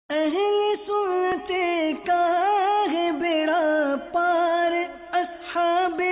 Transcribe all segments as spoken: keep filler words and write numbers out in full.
اہل سنتے کا ہے بیڑا پار، اصحاب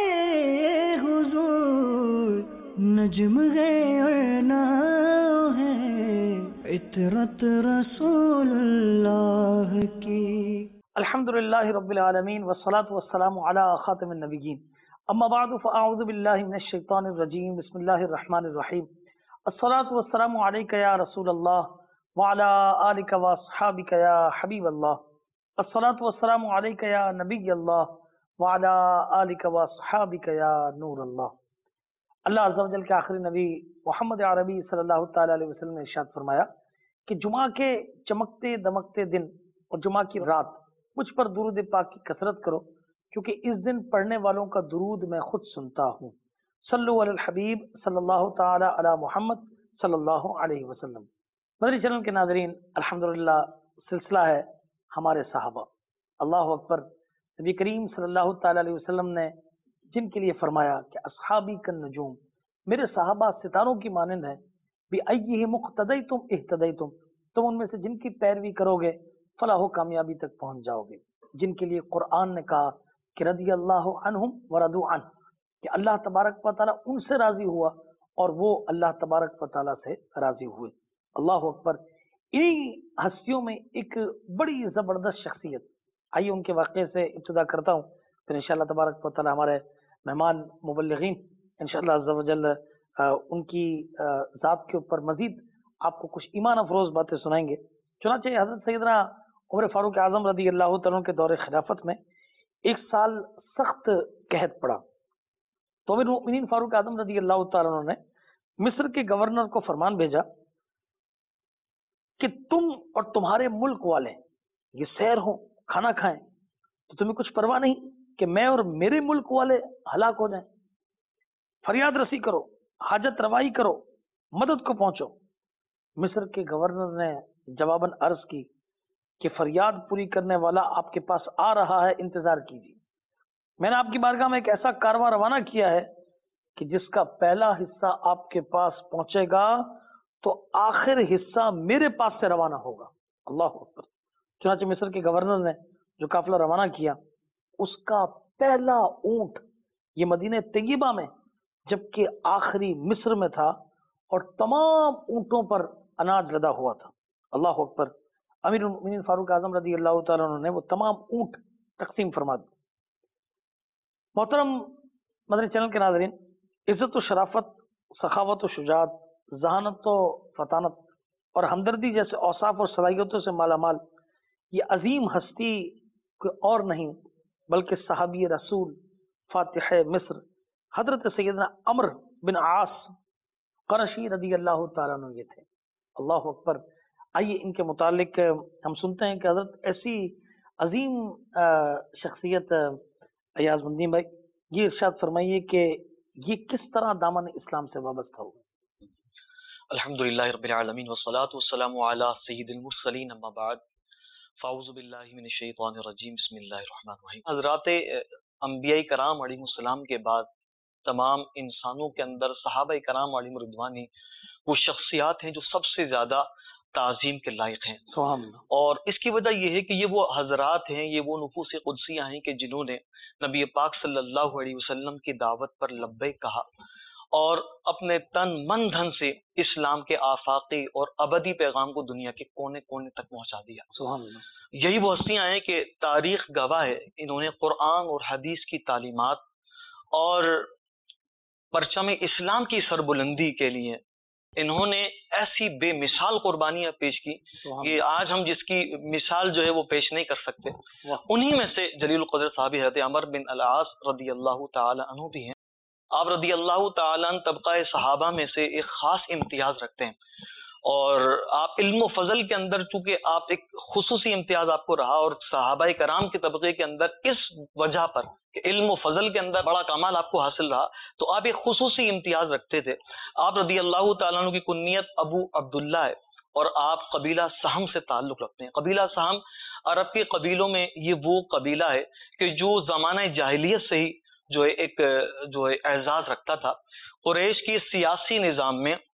حضور نجم ہے اور ناؤ ہے عطرت رسول اللہ کی۔ الحمدللہ رب العالمین والصلاة والسلام علی خاتم النبیین، اما بعد فاعوذ باللہ من الشیطان الرجیم، بسم اللہ الرحمن الرحیم۔ الصلاة والسلام علیک یا رسول اللہ وعلی آلک واصحابک یا حبیب اللہ۔ الصلاة والسلام علیک یا نبی اللہ وعلی آلک واصحابک یا نور اللہ۔ اللہ عز و جل کے آخری نبی محمد عربی صلی اللہ تعالی علیہ وسلم نے ارشاد فرمایا کہ جمعہ کے چمکتے دمکتے دن اور جمعہ کی رات مجھ پر درود پاک کی کثرت کرو، کیونکہ اس دن پڑھنے والوں کا درود میں خود سنتا ہوں۔ صلو علی الحبیب صلی اللہ تعالی علی محمد صلی اللہ علیہ وسلم۔ مدری چینل کے ناظرین، الحمدللہ سلسلہ ہے ہمارے صحابہ۔ اللہ اکبر۔ نبی کریم صلی اللہ تعالی علیہ وسلم نے جن کے لیے فرمایا کہ اصحابی کن نجوم، میرے صحابہ ستاروں کی مانند ہیں، بِأَيِّهِمْ اقْتَدَيْتُمْ اهْتَدَيْتُمْ، تم ان میں سے جن کی پیروی کرو گے فلاح و کامیابی تک پہنچ جاؤ گے۔ جن کے لیے قرآن نے کہا کہ رضی اللہ عنہم ورضوا عنہ، کہ اللہ تبارک و تعالیٰ ان سے راضی ہوا اور وہ اللہ تبارک و تعالیٰ سے راضی ہوئے۔ اللہ اکبر۔ انہی ہستیوں میں ایک بڑی زبردست شخصیت، آئیے ان کے واقعے سے ابتدا کرتا ہوں، پھر انشاءاللہ تبارک و تعالیٰ ہمارے مہمان مبلغین انشاءاللہ عز و جل ان کی ذات کے اوپر مزید آپ کو کچھ ایمان افروز باتیں سنائیں گے۔ چنانچہ حضرت سیدنا عمر فاروق اعظم رضی اللہ تعالیٰ کے دور خلافت میں ایک سال سخت قحط پڑا، تو امیر المؤمنین فاروق اعظم رضی اللہ تعالیٰ نے مصر کے گورنر کو فرمان بھیجا کہ تم اور تمہارے ملک والے یہ سیر ہو، کھانا کھائیں، تو تمہیں کچھ پرواہ نہیں کہ میں اور میرے ملک والے ہلاک ہو جائیں؟ فریاد رسی کرو، حاجت روائی کرو، مدد کو پہنچو۔ مصر کے گورنر نے جواباً عرض کی کہ فریاد پوری کرنے والا آپ کے پاس آ رہا ہے، انتظار کیجیے۔ میں نے آپ کی بارگاہ میں ایک ایسا کارواں روانہ کیا ہے کہ جس کا پہلا حصہ آپ کے پاس پہنچے گا تو آخر حصہ میرے پاس سے روانہ ہوگا۔ اللہ اکبر۔ چنانچہ مصر کے گورنر نے جو قافلہ روانہ کیا، اس کا پہلا اونٹ یہ مدینہ طیبہ میں جبکہ آخری مصر میں تھا، اور تمام اونٹوں پر اناج لدا ہوا تھا۔ اللہ اکبر۔ امیر المؤمنین فاروق اعظم رضی اللہ تعالیٰ عنہ نے وہ تمام اونٹ تقسیم فرما دی۔ محترم مدنی چینل کے ناظرین، عزت و شرافت، سخاوت و شجاعت، ذہانت و فطانت اور ہمدردی جیسے اوصاف اور صلاحیتوں سے مالا مال یہ عظیم ہستی کوئی اور نہیں بلکہ صحابی رسول فاتح مصر حضرت سیدنا عمرو بن عاص قرشی رضی اللہ تعالیٰ عنہ یہ تھے۔ اللہ اکبر۔ آئیے ان کے متعلق ہم سنتے ہیں کہ حضرت ایسی عظیم شخصیت ایاز الدین بھائی یہ ارشاد فرمائیے کہ یہ کس طرح دامن اسلام سے وابستہ ہوئے۔ الحمدللہ رب العالمین والصلاة والسلام علی سید المرسلین، اما بعد فاعوذ باللہ من الشیطان الرجیم، بسم اللہ الرحمن الرحیم۔ حضرات انبیاء کرام علیہ السلام کے بعد تمام انسانوں کے اندر صحابہ کرام علیہ رضوانی وہ شخصیات ہیں جو سب سے زیادہ تعظیم کے لائق ہیں، اور اس کی وجہ یہ ہے کہ یہ وہ حضرات ہیں، یہ وہ نفوس قدسیہ ہیں کہ جنہوں نے نبی پاک صلی اللہ علیہ وسلم کی دعوت پر لبیک کہا اور اپنے تن من دھن سے اسلام کے آفاقی اور ابدی پیغام کو دنیا کے کونے کونے تک پہنچا دیا۔ سبحان اللہ۔ یہی وہ ہستیاں ہیں کہ تاریخ گواہ ہے، انہوں نے قرآن اور حدیث کی تعلیمات اور پرچم اسلام کی سربلندی کے لیے انہوں نے ایسی بے مثال قربانیاں پیش کی کہ آج ہم جس کی مثال جو ہے وہ پیش نہیں کر سکتے۔ انہی میں سے جلیل القدر صحابی حضرت عمرو بن العاص رضی اللہ تعالی عنہ بھی ہیں۔ آپ رضی اللہ تعالی عنہ طبقہ صحابہ میں سے ایک خاص امتیاز رکھتے ہیں، اور آپ علم و فضل کے اندر چونکہ آپ ایک خصوصی امتیاز آپ کو رہا، اور صحابہ کرام کے طبقے کے اندر اس وجہ پر کہ علم و فضل کے اندر بڑا کمال آپ کو حاصل رہا، تو آپ ایک خصوصی امتیاز رکھتے تھے۔ آپ رضی اللہ تعالیٰ عنہ کی کنیت ابو عبداللہ ہے، اور آپ قبیلہ سہم سے تعلق رکھتے ہیں۔ قبیلہ سہم عرب کے قبیلوں میں یہ وہ قبیلہ ہے کہ جو زمانہ جاہلیت سے ہی جو ہے ایک جو ہے اعزاز رکھتا تھا۔ قریش کی سیاسی نظام میں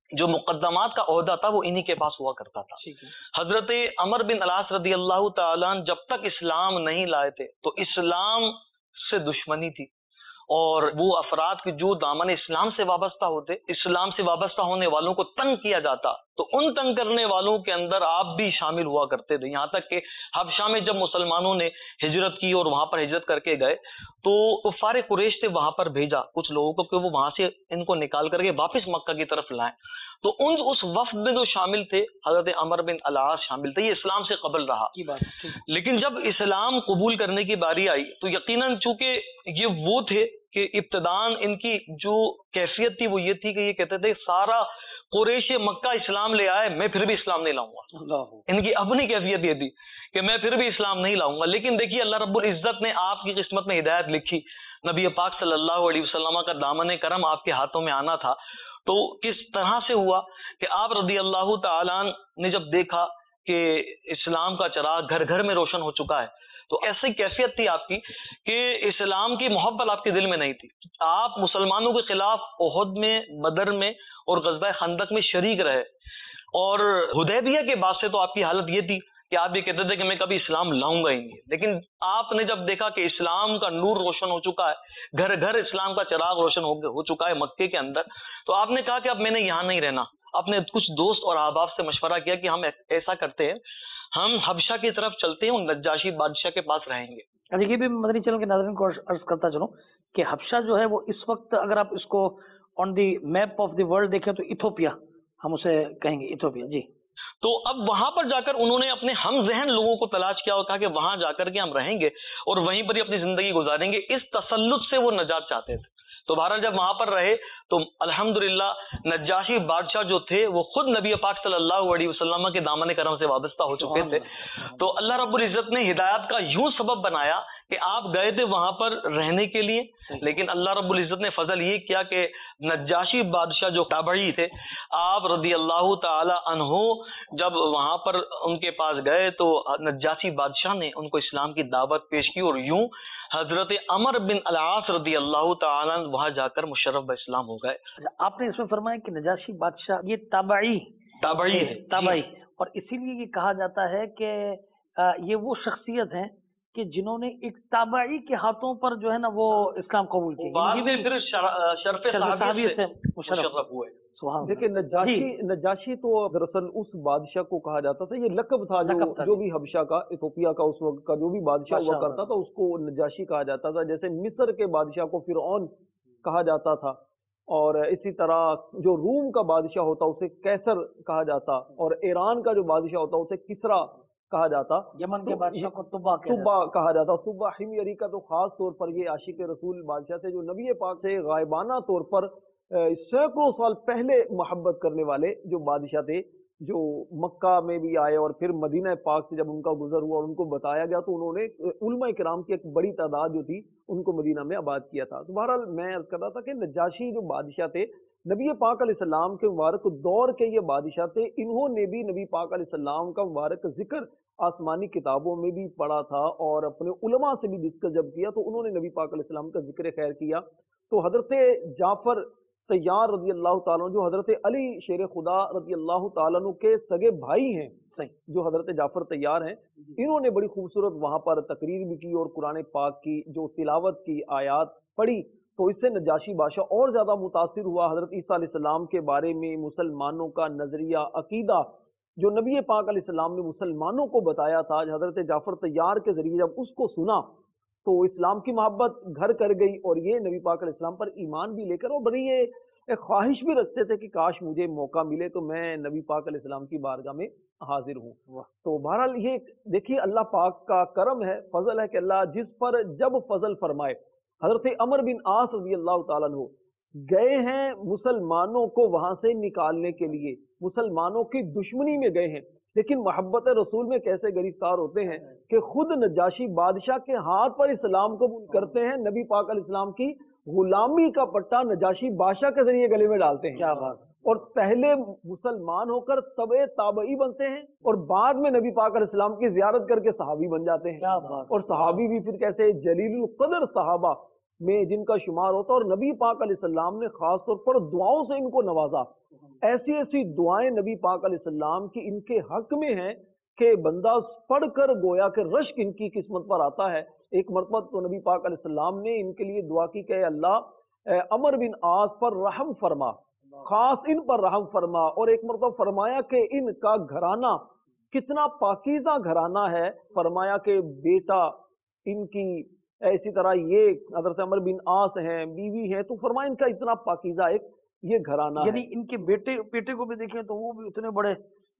جو مقدمات کا عہدہ تھا وہ انہی کے پاس ہوا کرتا تھا. حضرت عمر بن العاص رضی اللہ تعالیٰ عنہ جب تک اسلام نہیں لائے تھے تو اسلام سے دشمنی تھی، اور وہ افراد کی جو دامن اسلام سے وابستہ ہوتے، اسلام سے وابستہ ہونے والوں کو تنگ کیا جاتا، تو ان تنگ کرنے والوں کے اندر آپ بھی شامل ہوا کرتے تھے. یہاں تک کہ حبشہ میں جب مسلمانوں نے ہجرت کی اور وہاں پر ہجرت کر کے گئے تو کفار قریش نے وہاں پر بھیجا کچھ لوگوں کو کہ وہ وہاں سے ان کو نکال کر کے واپس مکہ کی طرف لائیں. تو ان اس وفد میں جو شامل تھے حضرت عمر بن العاص شامل تھے. یہ اسلام سے قبل رہا، لیکن جب اسلام قبول کرنے کی باری آئی تو یقیناً چونکہ یہ وہ تھے کہ ابتداً ان کی جو کیفیت تھی وہ یہ تھی کہ یہ کہتے تھے سارا قریش مکہ اسلام لے آئے میں پھر بھی اسلام نہیں لاؤں گا. ان کی اپنی کیفیت یہ تھی کہ میں پھر بھی اسلام نہیں لاؤں گا. لیکن دیکھیے اللہ رب العزت نے آپ کی قسمت میں ہدایت لکھی، نبی پاک صلی اللہ علیہ وسلم کا دامن کرم آپ کے ہاتھوں میں آنا تھا. تو کس طرح سے ہوا کہ آپ رضی اللہ تعالیٰ نے جب دیکھا کہ اسلام کا چراغ گھر گھر میں روشن ہو چکا ہے تو ایسی کیفیت تھی آپ کی کہ اسلام کی محبت آپ کے دل میں نہیں تھی. آپ مسلمانوں کے خلاف احد میں، بدر میں اور غزوہ خندق میں شریک رہے، اور حدیبیہ کے بعد سے تو آپ کی حالت یہ تھی کہ آپ یہ کہتے تھے کہ میں کبھی اسلام لاؤں گا ہی نہیں. لیکن آپ نے جب دیکھا کہ اسلام کا نور روشن ہو چکا ہے، گھر گھر اسلام کا چراغ روشن ہو چکا ہے مکے کے اندر، تو آپ نے کہا کہ اب میں نے یہاں نہیں رہنا. اپنے کچھ دوست اور احباب سے مشورہ کیا کہ ہم ایسا کرتے ہیں، ہم حبشہ کی طرف چلتے ہیں اور نجاشی بادشاہ کے پاس رہیں گے. یہ بھی مدنی چینل کے ناظرین کو عرض کرتا چلوں کہ حبشہ جو ہے وہ اس وقت اگر آپ اس کو on the map of the world دیکھیں تو ایتھوپیا ہم اسے کہیں گے، ایتھوپیا. جی. تو اب وہاں پر جا کر انہوں نے اپنے ہم ذہن لوگوں کو تلاش کیا اور کہا کہ وہاں جا کر کے ہم رہیں گے اور وہیں پر ہی اپنی زندگی گزاریں گے. اس تسلط سے وہ نجات چاہتے تھے. تو بہرحال جب وہاں پر رہے تو الحمدللہ نجاشی بادشاہ جو تھے وہ خود نبی پاک صلی اللہ علیہ وسلم کے دامن کرم سے وابستہ ہو چکے تھے. تو اللہ رب العزت نے ہدایت کا یوں سبب بنایا کہ آپ گئے تھے وہاں پر رہنے کے لیے، لیکن اللہ رب العزت نے فضل یہ کیا کہ نجاشی بادشاہ جو تابعی تھے آپ رضی اللہ تعالی عنہ جب وہاں پر ان کے پاس گئے تو نجاشی بادشاہ نے ان کو اسلام کی دعوت پیش کی، اور یوں حضرت عمر بن العاص رضی اللہ تعالیٰ وہاں جا کر مشرف اسلام ہو گئے. آپ نے اس میں فرمایا کہ نجاشی بادشاہ یہ تابعی تابعی ہے تابعی اور اسی لیے یہ کہا جاتا ہے کہ یہ وہ شخصیت ہیں کہ جنہوں نے ایک تابعی کے ہاتھوں پر جو ہے نا وہ اسلام قبول کیا، بعد میں پھر شرف صحابیت سے مشرف ہوئے. دیکھیں نجاشی نجاشی تو دراصل اس بادشاہ کو کہا جاتا تھا، یہ لقب تھا جو جو بھی حبشہ کا، ایتھوپیا کا اس وقت کا جو بھی بادشاہ ہوا کرتا تھا اس کو نجاشی کہا جاتا تھا. جیسے مصر کے بادشاہ کو فرعون کہا جاتا تھا، اور اسی طرح جو روم کا بادشاہ ہوتا اسے کیسر کہا جاتا، اور ایران کا جو بادشاہ ہوتا اسے کسرا کہا جاتا، یمن کے بادشاہ کو طبا طبا کہا جاتا. طبا حمیری کا تو خاص طور پر یہ عاشق رسول بادشاہ تھے جو نبی پاک سے غائبانہ طور پر سینکڑوں سال پہلے محبت کرنے والے جو بادشاہ تھے، جو مکہ میں بھی آئے اور پھر مدینہ پاک سے جب ان کا گزر ہوا اور ان کو بتایا گیا تو انہوں نے علماء کرام کی ایک بڑی تعداد جو تھی ان کو مدینہ میں آباد کیا تھا. تو بہرحال میں عرض کر رہا تھا کہ نجاشی جو بادشاہ تھے نبی پاک علیہ السلام کے مبارک دور کے یہ بادشاہ تھے، انہوں نے بھی نبی پاک علیہ السلام کا مبارک ذکر آسمانی کتابوں میں بھی پڑھا تھا اور اپنے علماء سے بھی ڈسکس جب کیا تو انہوں نے نبی پاک علیہ السلام کا ذکر خیر کیا. تو حضرت جعفر طیار رضی اللہ تعالیٰ جو حضرت علی شیر خدا رضی اللہ تعالیٰ کے سگے بھائی ہیں، جو حضرت جعفر طیار ہیں، انہوں نے بڑی خوبصورت وہاں پر تقریر بھی کی اور قرآن پاک کی جو تلاوت کی آیات پڑھی. تو اس سے نجاشی بادشاہ اور زیادہ متاثر ہوا. حضرت عیسیٰ علیہ السلام کے بارے میں مسلمانوں کا نظریہ عقیدہ جو نبی پاک علیہ السلام نے مسلمانوں کو بتایا تھا، حضرت جعفر طیار کے ذریعے جب اس کو سنا تو اسلام کی محبت گھر کر گئی اور یہ نبی پاک علیہ السلام پر ایمان بھی لے کر اور بڑی یہ ایک خواہش بھی رکھتے تھے کہ کاش مجھے موقع ملے تو میں نبی پاک علیہ السلام کی بارگاہ میں حاضر ہوں. تو بہرحال یہ دیکھیے اللہ پاک کا کرم ہے، فضل ہے کہ اللہ جس پر جب فضل فرمائے. حضرت عمر بن عاص رضی اللہ تعالیٰ عنہ گئے ہیں مسلمانوں کو وہاں سے نکالنے کے لیے، مسلمانوں کی دشمنی میں گئے ہیں، لیکن محبت رسول میں کیسے گرفتار ہوتے ہیں کہ خود نجاشی بادشاہ کے ہاتھ پر اسلام قبول کرتے ہیں، نبی پاک علیہ السلام کی غلامی کا پٹا نجاشی بادشاہ کے ذریعے گلے میں ڈالتے ہیں. کیا بات! اور پہلے مسلمان ہو کر تبع تابعی بنتے ہیں اور بعد میں نبی پاک علیہ السلام کی زیارت کر کے صحابی بن جاتے ہیں. کیا بات! اور صحابی بھی پھر کیسے جلیل القدر صحابہ میں جن کا شمار ہوتا، اور نبی پاک علیہ السلام نے خاص طور پر دعاؤں سے ان کو نوازا. ایسی ایسی دعائیں نبی پاک علیہ السلام کی ان کے حق میں ہیں کہ بندہ پڑھ کر گویا کہ رشک ان کی قسمت پر آتا ہے۔ ایک مرتبہ تو نبی پاک علیہ السلام نے ان کے لیے دعا کی کہ اے اللہ عمر بن عاص پر رحم فرما، خاص ان پر رحم فرما، اور ایک مرتبہ فرمایا کہ ان کا گھرانہ کتنا پاکیزہ گھرانہ ہے، فرمایا کہ بیٹا ان کی، اسی طرح یہ حضرت عمر بن عاص ہیں، بیوی ہیں، تو فرمایا ان کا اتنا پاکیزہ ایک یہ گھرانہ یعنی ہے۔ ان کے بیٹے بیٹے کو بھی دیکھیں تو وہ بھی اتنے بڑے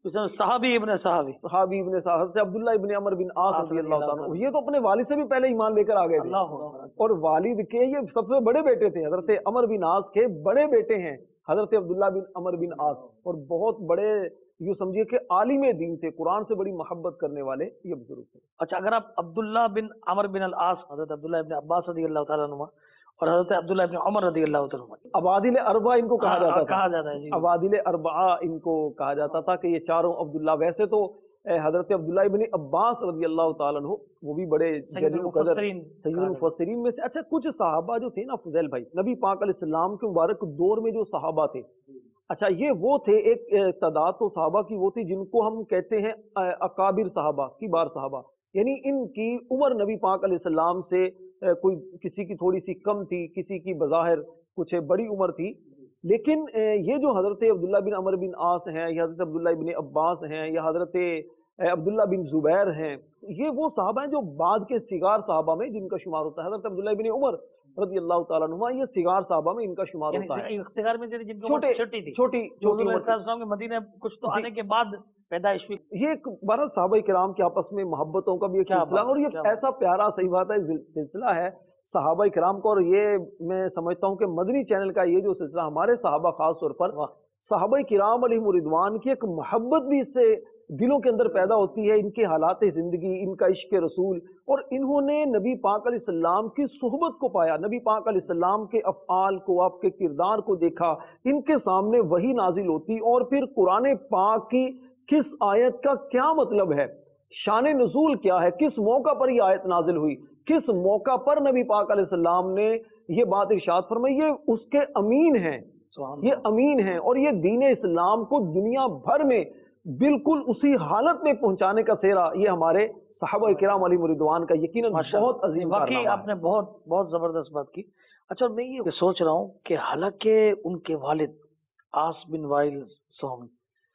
صحابی ابن صحابی صحابی ابن صحابی حضرت عبداللہ ابن عمر بن عاص رضی اللہ تعالیٰ عنہ، یہ تو اپنے والد سے بھی پہلے ایمان لے کر آ گئے تھے، اور والد کے یہ سب سے بڑے بیٹے تھے، حضرت عمر بن عاص کے بڑے بیٹے ہیں حضرت عبداللہ بن عمر بن عاص، اور بہت بڑے یوں سمجھیے کہ عالم دین تھے، قرآن سے بڑی محبت کرنے والے یہ بزرگ تھے۔ اچھا، اگر آپ عبداللہ بن عمر بن العاص، حضرت عبداللہ ابن عباس رضی اللہ تعالیٰ عنہ اور حضرت عبداللہ ابن عمر رضی اللہ تعالیٰ عنہ، ابادل اربع ان کو کہا جاتا تھا، کہا جاتا ہے جی، ابادل اربع ان کو کہا جاتا تھا کہ یہ چاروں عبداللہ، ویسے تو حضرت عبداللہ ابن عباس رضی اللہ تعالیٰ عنہ وہ بھی بڑے جلیل قدر سید المفسرین میں سے۔ اچھا، کچھ صحابہ جو تھے نا فضیل بھائی، نبی پاک علیہ السلام کے مبارک دور میں جو صحابہ تھے، اچھا یہ وہ تھے، ایک تعداد تو صحابہ کی وہ تھی جن کو ہم کہتے ہیں اکابر صحابہ، کبار صحابہ، یعنی ان کی عمر نبی پاک علیہ السلام سے کوئی کسی کی تھوڑی سی کم تھی، کسی کی بظاہر کچھ بڑی عمر تھی، لیکن یہ جو حضرت عبداللہ بن عمر بن عاص ہیں، یا حضرت عبداللہ بن عباس ہیں، یا حضرت عبداللہ بن زبیر ہیں، یہ وہ صحابہ ہیں جو بعد کے صغار صحابہ میں جن کا شمار ہوتا ہے۔ حضرت عبداللہ بن عمر رضی اللہ تعالیٰ عنہ یہ صغار صحابہ میں ان کا شمار ہوتا ہے، اختیار میں جن کی چھوٹے چھوٹی تھی، چھوٹی چھوٹی عمر کے مدینے کچھ تو آنے کے بعد پیدائش ہوئی۔ یہ ایک بارہ صحابہ کرام کے آپس میں محبتوں کا بھی ایک سلسلہ، اور یہ ایسا پیارا صحیح بات ہے سلسلہ ہے صحابہ کرام کو، اور یہ میں سمجھتا ہوں کہ مدنی چینل کا یہ جو سلسلہ ہمارے صحابہ خاص طور پر صحابہ کرام علیہم رضوان کی ایک محبت بھی اس سے دلوں کے اندر پیدا ہوتی ہے، ان کے حالات زندگی، ان کا عشق رسول، اور انہوں نے نبی پاک علیہ السلام کی صحبت کو پایا، نبی پاک علیہ السلام کے افعال کو، آپ کے کردار کو دیکھا، ان کے سامنے وحی نازل ہوتی، اور پھر قرآن پاک کی کس آیت کا کیا مطلب ہے، شان نزول کیا ہے، کس موقع پر یہ آیت نازل ہوئی، کس موقع پر نبی پاک علیہ السلام نے یہ بات ارشاد فرمائی، یہ اس کے امین ہیں، یہ امین ہیں، اور یہ دین اسلام کو دنیا بھر میں بالکل اسی حالت میں پہنچانے کا سہرا یہ ہمارے صحابہ کرام علیہم رضوان کا یقیناً بہت عظیم واقعی کارنامہ ہے۔ آپ نے بہت بہت زبردست بات کی۔ اچھا، میں یہ سوچ رہا ہوں کہ حالانکہ ان کے والد عاص بن وائل سہمی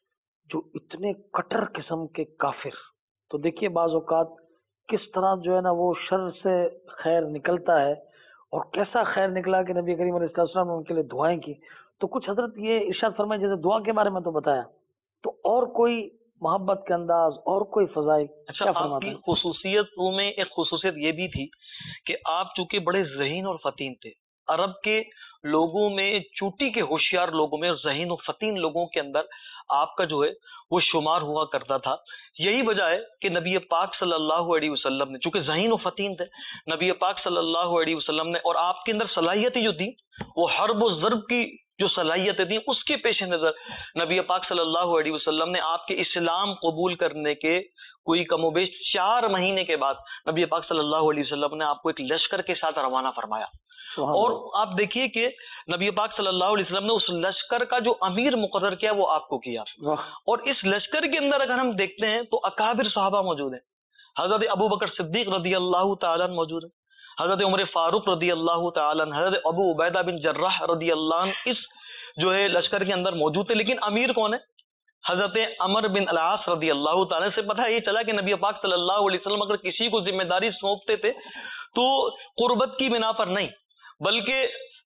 جو اتنے کٹر قسم کے کافر، تو دیکھیے بعض اوقات کس طرح جو ہے نا وہ شر سے خیر نکلتا ہے، اور کیسا خیر نکلا کہ نبی کریم علیہ السلام نے ان کے لیے دعائیں کی۔ تو کچھ حضرت یہ ارشاد فرمائے، جیسے دعا کے بارے میں تو بتایا، تو اور کوئی محبت کا انداز اور کوئی فضائل؟ اچھا، آپ کی خصوصیتوں میں ایک خصوصیت یہ بھی تھی کہ آپ چونکہ بڑے ذہین اور فطین تھے، عرب کے لوگوں میں، چوٹی کے ہوشیار لوگوں میں اور ذہین و فطین لوگوں کے اندر آپ کا جو ہے وہ شمار ہوا کرتا تھا۔ یہی وجہ ہے کہ نبی پاک صلی اللہ علیہ وسلم نے، چونکہ ذہین و فطین تھے، نبی پاک صلی اللہ علیہ وسلم نے، اور آپ کے اندر صلاحیتیں جو تھی وہ حرب و ضرب کی جو صلاحیتیں تھیں، اس کے پیش نظر نبی پاک صلی اللہ علیہ وسلم نے آپ کے اسلام قبول کرنے کے کوئی کم و بیش چار مہینے کے بعد نبی پاک صلی اللہ علیہ وسلم نے آپ کو ایک لشکر کے ساتھ روانہ فرمایا، اور آپ دیکھیے کہ نبی پاک صلی اللہ علیہ وسلم نے اس لشکر کا جو امیر مقرر کیا وہ آپ کو کیا، اور اس لشکر کے اندر اگر ہم دیکھتے ہیں تو اکابر صحابہ موجود ہیں، حضرت ابو بکر صدیق رضی اللہ تعالیٰ عنہ موجود ہیں، حضرت عمر فاروق رضی اللہ تعالیٰ عنہ، حضرت ابو عبیدہ بن جراح رضی اللہ عنہ اس جو ہے لشکر کے اندر موجود تھے، لیکن امیر کون ہے؟ حضرت عمر بن العاص رضی اللہ تعالیٰ سے پتہ یہ چلا کہ نبی پاک صلی اللہ علیہ وسلم اگر کسی کو ذمہ داری سونپتے تھے تو قربت کی بنا پر نہیں، بلکہ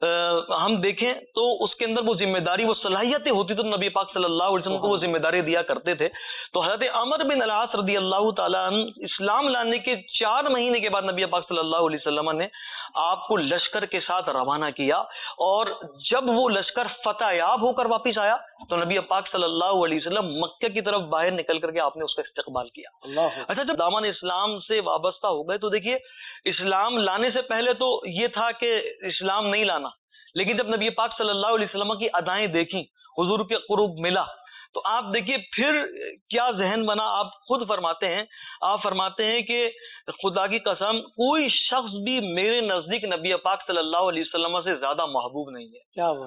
ہم دیکھیں تو اس کے اندر وہ ذمہ داری، وہ صلاحیتیں ہوتی تو نبی پاک صلی اللہ علیہ وسلم کو وہ ذمہ داری دیا کرتے تھے۔ تو حضرت عمر بن العاص رضی اللہ تعالیٰ عنہ اسلام لانے کے چار مہینے کے بعد نبی پاک صلی اللہ علیہ وسلم نے آپ کو لشکر کے ساتھ روانہ کیا، اور جب وہ لشکر فتح یاب ہو کر واپس آیا تو نبی پاک صلی اللہ علیہ وسلم مکہ کی طرف باہر نکل کر کے آپ نے اس کا استقبال کیا۔ اچھا، جب دامن اسلام سے وابستہ ہو گئے تو دیکھیے اسلام لانے سے پہلے تو یہ تھا کہ اسلام نہیں لانا، لیکن جب نبی پاک صلی اللہ علیہ وسلم کی ادائیں دیکھیں، حضور کے قرب ملا، تو آپ دیکھیے پھر کیا ذہن بنا۔ آپ خود فرماتے ہیں آپ فرماتے ہیں کہ خدا کی قسم کوئی شخص بھی میرے نزدیک نبی پاک صلی اللہ علیہ وسلم سے زیادہ محبوب نہیں ہے۔ کیا بات!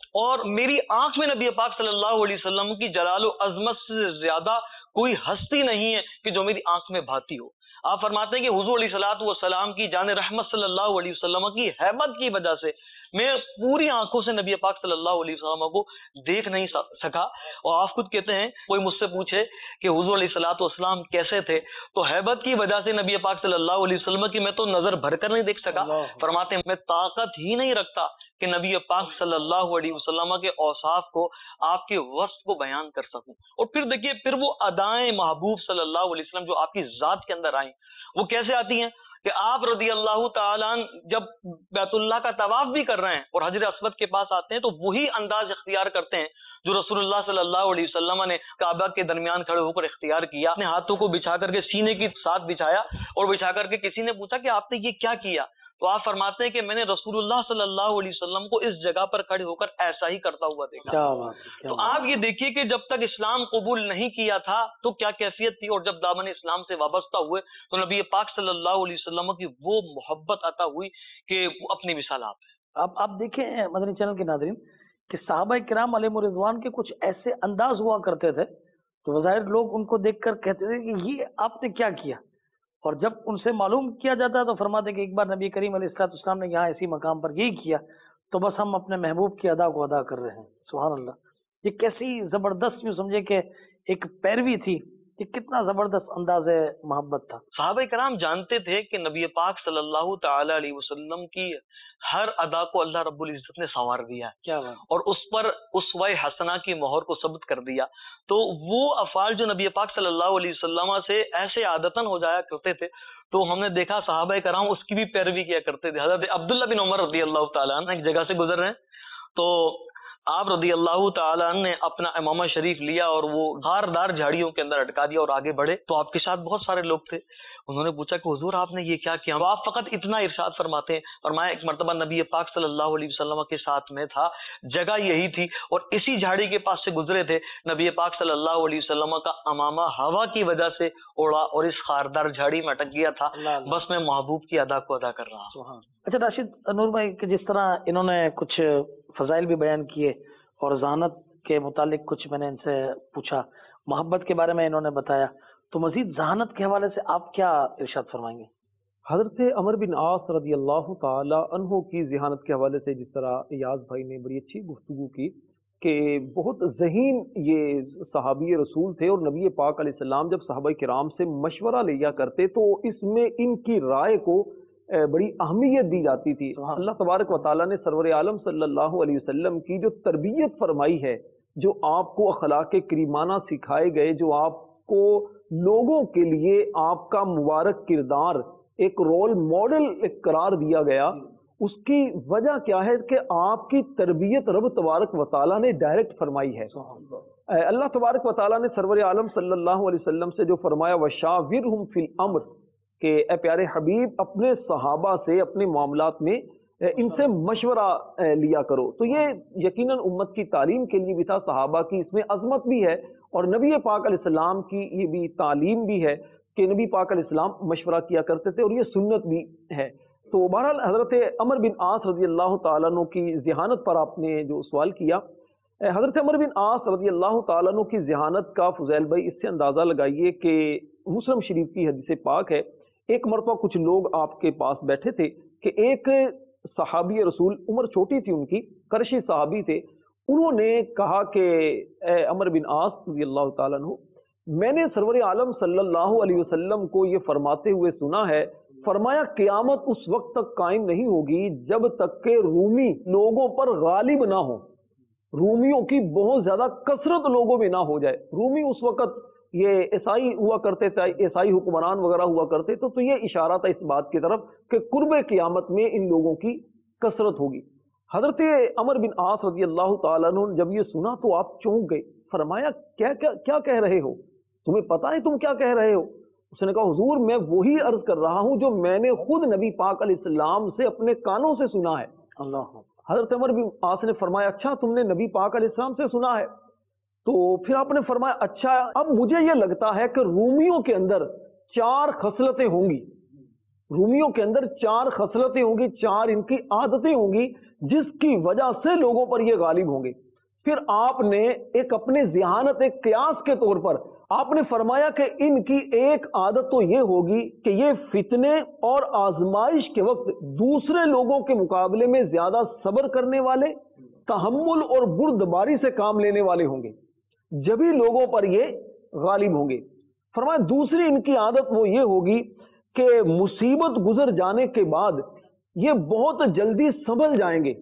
اور میری آنکھ میں نبی پاک صلی اللہ علیہ وسلم کی جلال و عظمت سے زیادہ کوئی ہستی نہیں ہے کہ جو میری آنکھ میں بھاتی ہو۔ آپ فرماتے ہیں کہ حضور علیہ الصلوۃ والسلام کی جان رحمت صلی اللہ علیہ وسلم کی ہیبت کی وجہ سے میں پوری آنکھوں سے نبی پاک صلی اللہ علیہ وسلم کو دیکھ نہیں سکا۔ اور آپ خود کہتے ہیں، کوئی مجھ سے پوچھے کہ حضور علیہ الصلوۃ والسلام کیسے تھے، تو ہیبت کی وجہ سے نبی پاک صلی اللہ علیہ وسلم کی میں تو نظر بھر کر نہیں دیکھ سکا۔ فرماتے ہیں میں طاقت ہی نہیں رکھتا کہ نبی پاک صلی اللہ علیہ وسلم کے اوصاف کو، آپ کے وصف کو بیان کر سکوں۔ اور پھر دیکھیے، پھر وہ ادائیں محبوب صلی اللہ علیہ وسلم جو آپ کی ذات کے اندر آئیں، وہ کیسے آتی ہیں کہ آپ رضی اللہ تعالیٰ جب بیت اللہ کا طواف بھی کر رہے ہیں اور حجر اسود کے پاس آتے ہیں تو وہی انداز اختیار کرتے ہیں جو رسول اللہ صلی اللہ علیہ وسلم نے کعبہ کے درمیان کھڑے ہو کر اختیار کیا۔ اپنے ہاتھوں کو بچھا کر کے سینے کے ساتھ بچھایا اور بچھا کر کے کسی نے پوچھا کہ آپ نے یہ کیا کیا، تو آپ فرماتے ہیں کہ میں نے رسول اللہ صلی اللہ علیہ وسلم کو اس جگہ پر کھڑے ہو کر ایسا ہی کرتا ہوا دیکھا۔ تو آپ یہ دیکھیے کہ جب تک اسلام قبول نہیں کیا تھا تو کیا کیفیت تھی، اور جب دامن اسلام سے وابستہ ہوئے تو نبی پاک صلی اللہ علیہ وسلم کی وہ محبت عطا ہوئی کہ وہ اپنی مثال آپ ہے۔ اب آپ دیکھیں مدنی چینل کے ناظرین کہ صحابہ کرام علیہ رضوان کے کچھ ایسے انداز ہوا کرتے تھے تو بظاہر لوگ ان کو دیکھ کر کہتے تھے کہ یہ آپ نے کیا کیا، اور جب ان سے معلوم کیا جاتا ہے تو فرماتے کہ ایک بار نبی کریم علیہ الصلوۃ والسلام نے یہاں اسی مقام پر یہی کیا، تو بس ہم اپنے محبوب کی ادا کو ادا کر رہے ہیں۔ سبحان اللہ، یہ کیسی زبردست یوں سمجھے کہ ایک پیروی تھی، یہ کتنا زبردست انداز محبت تھا۔ صحابہ کرام جانتے تھے کہ نبی پاک صلی اللہ تعالی علیہ وسلم کی ہر ادا کو اللہ رب العزت نے سنوار دیا ہے، کیا بات، اور اس پر اسوہ حسنہ کی مہر کو ثبت کر دیا۔ تو وہ افعال جو نبی پاک صلی اللہ علیہ وسلم سے ایسے عادتاً ہو جایا کرتے تھے تو ہم نے دیکھا صحابہ کرام اس کی بھی پیروی کیا کرتے تھے۔ حضرت عبداللہ بن عمر رضی اللہ تعالیٰ عنہ ایک جگہ سے گزر رہے ہیں تو آپ رضی اللہ تعالیٰ عنہ نے اپنا امامہ شریف لیا اور وہ غاردار جھاڑیوں کے اندر اٹکا دیا اور آگے بڑھے تو آپ کے ساتھ بہت سارے لوگ تھے۔ انہوں نے پوچھا کہ حضور آپ نے یہ کیا کیا؟ آپ فقط اتنا ارشاد فرماتے ہیں، فرمایا ایک مرتبہ نبی پاک صلی اللہ علیہ وسلم کے ساتھ میں تھا، جگہ یہی تھی اور اسی جھاڑی کے پاس سے گزرے تھے، نبی پاک صلی اللہ علیہ وسلم کا امامہ ہوا کی وجہ سے اڑا اور اس خاردار جھاڑی میں اٹک گیا تھا، بس میں محبوب کی ادا کو ادا کر رہا ہوں۔ اچھا راشد نور بھائی، کہ جس طرح انہوں نے کچھ فضائل بھی بیان کیے اور ذہانت کے متعلق کچھ میں نے ان سے پوچھا، محبت کے بارے میں انہوں نے بتایا، تو مزید ذہانت کے حوالے سے آپ کیا ارشاد فرمائیں گے؟ حضرت عمر بن عاص رضی اللہ تعالی عنہ کی ذہانت کے حوالے سے جس طرح ایاز بھائی نے بڑی اچھی گفتگو کی کہ بہت ذہین یہ صحابی رسول تھے، اور نبی پاک علیہ السلام جب صحابہ کرام سے مشورہ لیا کرتے تو اس میں ان کی رائے کو بڑی اہمیت دی جاتی تھی۔ اللہ تبارک و تعالیٰ نے سرور عالم صلی اللہ علیہ وسلم کی جو تربیت فرمائی ہے، جو آپ کو اخلاق کریمانہ سکھائے گئے، جو آپ کو لوگوں کے لیے آپ کا مبارک کردار ایک رول ماڈل قرار دیا گیا، اس کی وجہ کیا ہے کہ آپ کی تربیت رب تبارک و تعالیٰ نے ڈائریکٹ فرمائی ہے۔ اللہ تبارک و تعالیٰ نے سرور عالم صلی اللہ علیہ وسلم سے جو فرمایا وَشَاوِرْهُمْ فِي الْأَمْرِ، کہ اے پیارے حبیب اپنے صحابہ سے اپنے معاملات میں ان سے مشورہ لیا کرو، تو یہ یقیناً امت کی تعلیم کے لیے بھی تھا، صحابہ کی اس میں عظمت بھی ہے، اور نبی پاک علیہ السلام کی یہ بھی تعلیم بھی ہے کہ نبی پاک علیہ السلام مشورہ کیا کرتے تھے، اور یہ سنت بھی ہے۔ تو بہرحال حضرت عمر بن عاص رضی اللہ تعالیٰ عنہ کی ذہانت پر آپ نے جو سوال کیا، حضرت عمر بن عاص رضی اللہ تعالیٰ عنہ کی ذہانت کا فضیل بھائی اس سے اندازہ لگائیے کہ مسلم شریف کی حدیث پاک ہے، ایک مرتبہ کچھ لوگ آپ کے پاس بیٹھے تھے کہ ایک صحابی رسول، عمر چھوٹی تھی ان کی، قرشی صحابی تھے، انہوں نے کہا کہ اے عمر بن عاص رضی اللہ تعالیٰ عنہ، میں نے سرور عالم صلی اللہ علیہ وسلم کو یہ فرماتے ہوئے سنا ہے، فرمایا قیامت اس وقت تک قائم نہیں ہوگی جب تک کہ رومی لوگوں پر غالب نہ ہو، رومیوں کی بہت زیادہ کثرت لوگوں میں نہ ہو جائے۔ رومی اس وقت یہ عیسائی ہوا کرتے تھے، عیسائی حکمران وغیرہ ہوا کرتے تھے، تو یہ اشارہ تھا اس بات کی طرف کہ قرب قیامت میں ان لوگوں کی کثرت ہوگی۔ حضرت عمر بن عاص رضی اللہ تعالیٰ عنہ جب یہ سنا تو آپ چونک گئے، فرمایا کیا کیا کیا کہہ رہے ہو، تمہیں پتہ ہے تم کیا کہہ رہے ہو؟ اس نے کہا حضور میں وہی عرض کر رہا ہوں جو میں نے خود نبی پاک علیہ السلام سے اپنے کانوں سے سنا ہے۔ اللہ حضرت عمر بن عاص نے فرمایا اچھا تم نے نبی پاک علیہ السلام سے سنا ہے؟ تو پھر آپ نے فرمایا اچھا اب مجھے یہ لگتا ہے کہ رومیوں کے اندر چار خصلتیں ہوں گی، رومیوں کے اندر چار خصلتیں ہوں گی، چار ان کی عادتیں ہوں گی جس کی وجہ سے لوگوں پر یہ غالب ہوں گے۔ پھر آپ نے ایک اپنے ذہانت، ایک قیاس کے طور پر آپ نے فرمایا کہ ان کی ایک عادت تو یہ ہوگی کہ یہ فتنے اور آزمائش کے وقت دوسرے لوگوں کے مقابلے میں زیادہ صبر کرنے والے، تحمل اور بردباری سے کام لینے والے ہوں گے، جبھی لوگوں پر یہ غالب ہوں گے۔ فرمایا دوسری ان کی عادت وہ یہ ہوگی کہ مصیبت گزر جانے کے بعد یہ بہت جلدی سنبھل جائیں گے،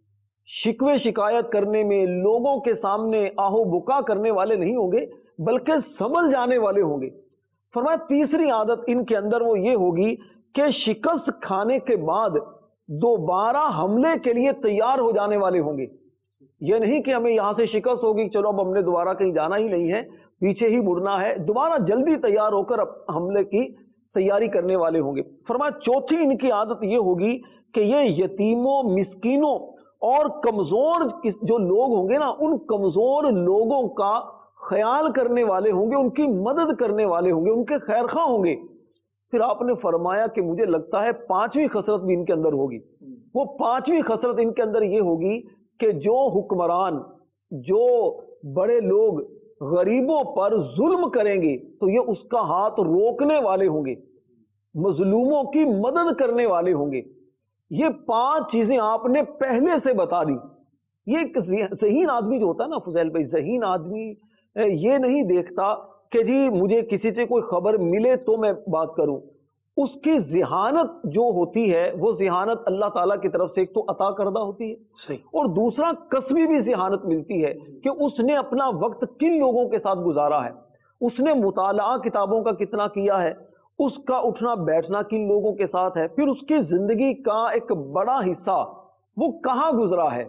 شکوے شکایت کرنے میں، لوگوں کے سامنے آہو بکا کرنے والے نہیں ہوں گے بلکہ سنبھل جانے والے ہوں گے۔ فرمایا تیسری عادت ان کے اندر وہ یہ ہوگی کہ شکست کھانے کے بعد دوبارہ حملے کے لیے تیار ہو جانے والے ہوں گے۔ یہ نہیں کہ ہمیں یہاں سے شکست ہوگی چلو اب ہم نے دوبارہ کہیں جانا ہی نہیں ہے، پیچھے ہی مڑنا ہے، دوبارہ جلدی تیار ہو کر حملے کی تیاری کرنے والے ہوں گے۔ فرمایا چوتھی ان کی عادت یہ ہوگی کہ یہ یتیموں، مسکینوں اور کمزور جو لوگ ہوں گے نا، ان کمزور لوگوں کا خیال کرنے والے ہوں گے، ان کی مدد کرنے والے ہوں گے، ان کے خیر خواہ ہوں گے۔ پھر آپ نے فرمایا کہ مجھے لگتا ہے پانچویں خصلت بھی ان کے اندر ہوگی۔ وہ پانچویں خصلت ان کے اندر یہ ہوگی کہ جو حکمران، جو بڑے لوگ غریبوں پر ظلم کریں گے تو یہ اس کا ہاتھ روکنے والے ہوں گے، مظلوموں کی مدد کرنے والے ہوں گے۔ یہ پانچ چیزیں آپ نے پہلے سے بتا دی۔ یہ ایک ذہین آدمی جو ہوتا ہے نا فضیل بھائی، ذہین آدمی یہ نہیں دیکھتا کہ جی مجھے کسی سے کوئی خبر ملے تو میں بات کروں۔ اس کی ذہانت جو ہوتی ہے وہ ذہانت اللہ تعالیٰ کی طرف سے ایک تو عطا کردہ ہوتی ہے، اور دوسرا کسبی بھی ذہانت ملتی ہے کہ اس نے اپنا وقت کن لوگوں کے ساتھ گزارا ہے، اس نے مطالعہ کتابوں کا کتنا کیا ہے، اس کا اٹھنا بیٹھنا کن لوگوں کے ساتھ ہے، پھر اس کی زندگی کا ایک بڑا حصہ وہ کہاں گزرا ہے،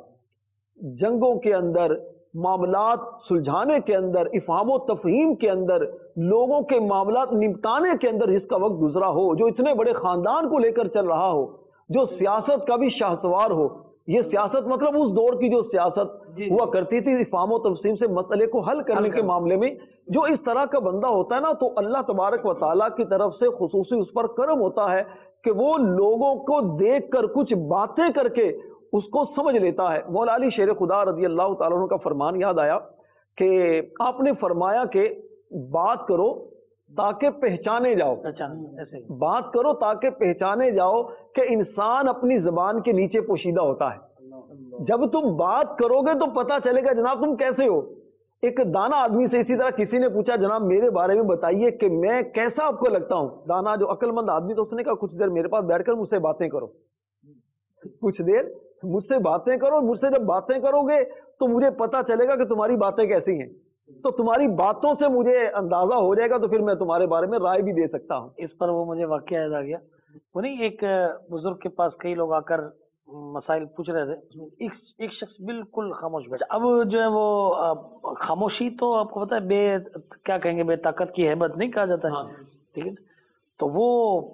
جنگوں کے اندر، معاملات سلجھانے کے اندر، افہام و تفہیم کے اندر، لوگوں کے معاملات نمٹانے کے اندر جس کا وقت گزرا ہو، جو اتنے بڑے خاندان کو لے کر چل رہا ہو، جو سیاست کا بھی شاہ سوار ہو۔ یہ سیاست مطلب اس دور کی جو سیاست ہوا کرتی تھی افہام و تفصیل سے مسئلے کو حل کرنے کے معاملے میں، جو اس طرح کا بندہ ہوتا ہے نا تو اللہ تبارک و تعالیٰ کی طرف سے خصوصی اس پر کرم ہوتا ہے کہ وہ لوگوں کو دیکھ کر کچھ باتیں کر کے اس کو سمجھ لیتا ہے۔ مولا علی شیر خدا رضی اللہ تعالیٰ عنہ کا فرمان یاد آیا کہ آپ نے فرمایا کہ بات کرو تاکہ پہچانے جاؤ، بات کرو تاکہ پہچانے جاؤ کہ انسان اپنی زبان کے نیچے پوشیدہ ہوتا ہے۔ جب تم بات کرو گے تو پتہ چلے گا جناب تم کیسے ہو۔ ایک دانا آدمی سے اسی طرح کسی نے پوچھا جناب میرے بارے میں بتائیے کہ میں کیسا آپ کو لگتا ہوں۔ دانا جو عقل مند آدمی، تو اس نے کہا کچھ دیر میرے پاس بیٹھ کر مجھ سے باتیں کرو، کچھ دیر مجھ سے باتیں کرو، مجھ سے جب باتیں کرو گے تو مجھے پتا چلے گا کہ تمہاری باتیں کیسی ہیں، تو تمہاری باتوں سے مجھے اندازہ ہو جائے گا، تو پھر میں تمہارے بارے میں رائے بھی دے سکتا ہوں۔ اس پر وہ مجھے واقعہ یاد آ گیا، وہ نہیں ایک بزرگ کے پاس کئی لوگ آ کر مسائل پوچھ رہے تھے، ایک ایک شخص بالکل خاموش بیٹھا۔ اب جو ہے وہ خاموشی تو آپ کو پتا ہے بے کیا کہیں گے، بے طاقت کی ہیبت نہیں کہا جاتا ہے، ٹھیک ہے۔ تو وہ